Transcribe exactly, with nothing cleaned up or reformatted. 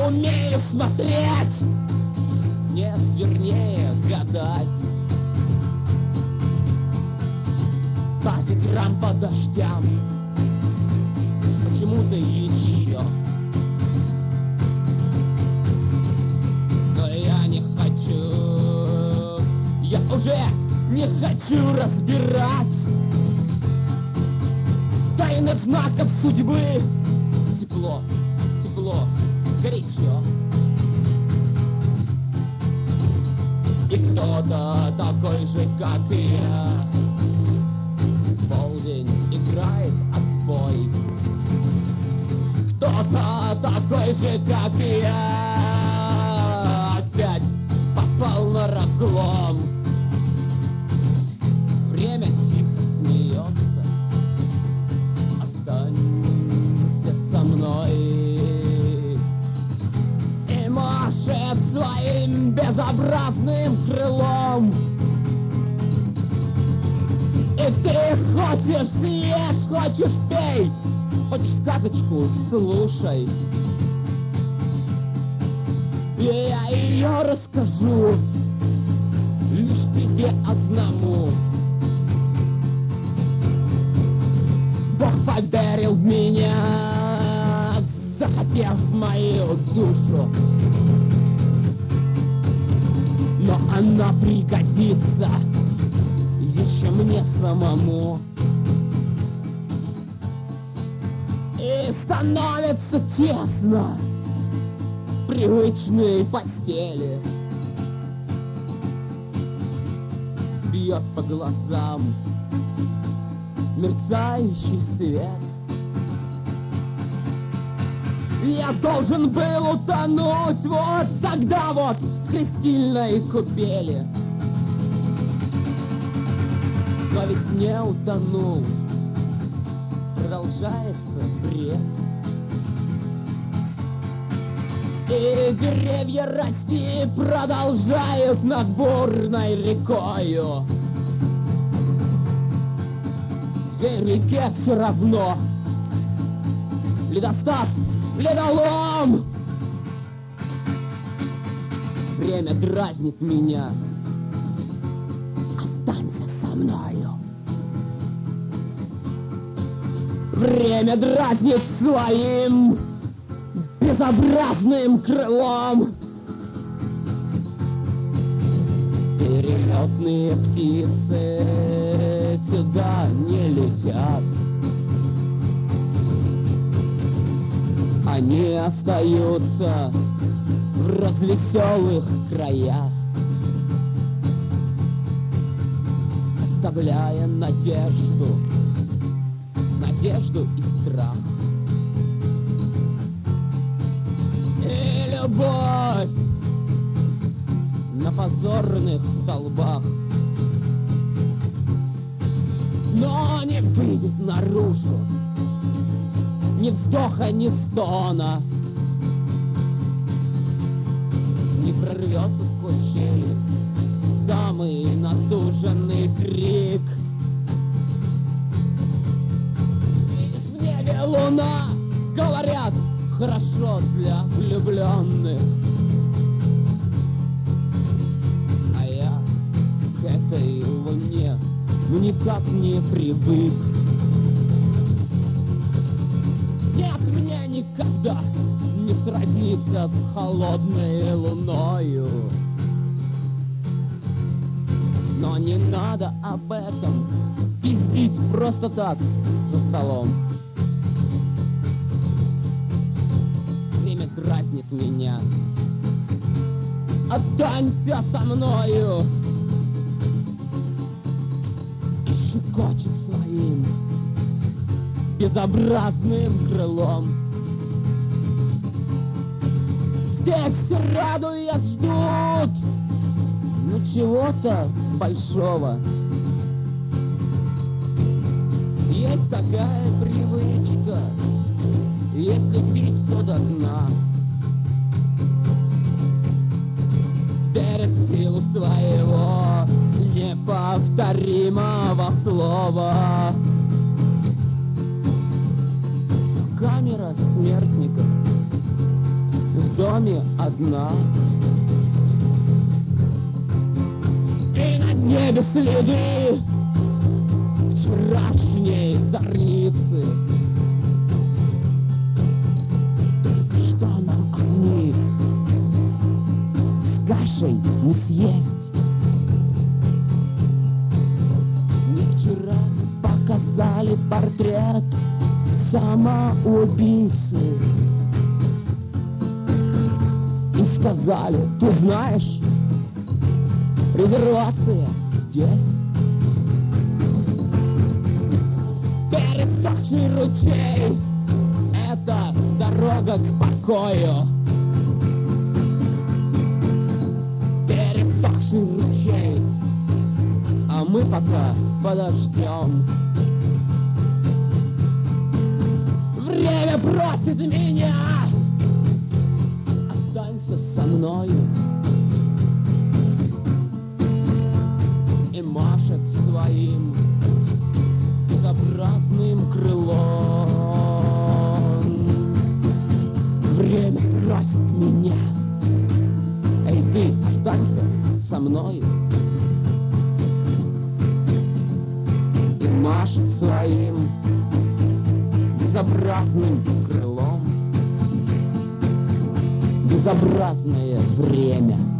умею смотреть, нет, вернее, гадать. По ветрам, по дождям, почему-то еще. Но я не хочу, я уже не хочу разбирать тайных знаков судьбы. Тепло, тепло, горячо. И кто-то такой же, как и я, в полдень играет отбой. Кто-то такой же, как и я, опять попал на разлом. Время тихо смеется, останься со мной. И машет своим безобразным крылом. И ты хочешь съешь, хочешь пей, хочешь сказочку слушай. И я ее расскажу лишь тебе одному. Бог поверил в меня, захотев в мою душу. Но она пригодится еще мне самому. И становится тесно в привычной постели. Бьет по глазам мерцающий свет. Я должен был утонуть вот тогда вот в крестильной купели. Но ведь не утонул, продолжается бред. И деревья расти продолжают над бурной рекою. И реке все равно, ледостав, ледолом. Время дразнит меня, останься со мною. Время дразнит своим безобразным крылом. Перелетные птицы сюда не летят. Они остаются в развеселых краях, оставляя надежду, надежду и страх. И любовь на позорных столбах, но не выйдет наружу ни вздоха, ни стона, не прорвется сквозь щели самый натуженный крик. Видишь, в небе луна, говорят, хорошо для влюбленных. А я к этой луне ну никак не привык. Нет, мне никогда не сродниться с холодной луною. Но не надо об этом пиздить просто так за столом. Время дразнит меня, останься со мною. И щекочет своим безобразным крылом. Здесь радуясь ждут, ну чего-то большого. Есть такая привычка, если пить, то до дна. Перед силу своего неповторимого слова. Камера смертников в доме доме одна, и на небе следы вчерашней зорницы. Только что нам огни с кашей не съесть. Мне вчера показали портрет самоубийцы и сказали: ты знаешь, резервация здесь. Пересохший ручей — это дорога к покою. Пересохший ручей, а мы пока подождем. Время просит меня, останься со мною, и машет своим безобразным крылом. Время просит меня, эй, ты останься со мною, и машет своим безобразным крылом. Безобразное время.